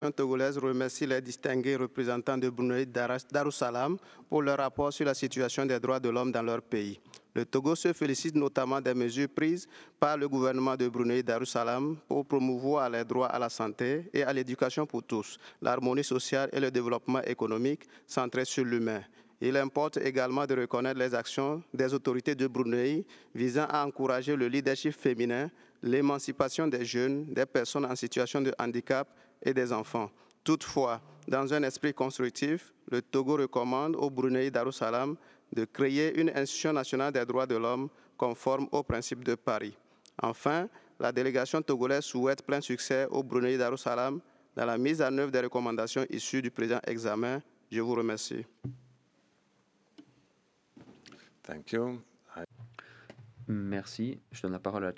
togolaise remercie les distingués représentants de Brunei Darussalam pour leur rapport sur la situation des droits de l'homme dans leur pays. Le Togo se félicite notamment des mesures prises par le gouvernement de Brunei Darussalam pour promouvoir les droits à la santé et à l'éducation pour tous, l'harmonie sociale et le développement économique centré sur l'humain. Il importe également de reconnaître les actions des autorités de Brunei visant à encourager le leadership féminin, l'émancipation des jeunes, des personnes en situation de handicap et des enfants. Toutefois, dans un esprit constructif, le Togo recommande au Brunei Darussalam de créer une institution nationale des droits de l'homme conforme aux principes de Paris. Enfin, la délégation togolaise souhaite plein succès au Brunei Darussalam dans la mise en œuvre des recommandations issues du présent examen. Je vous remercie. Thank you. Merci. Je donne la parole à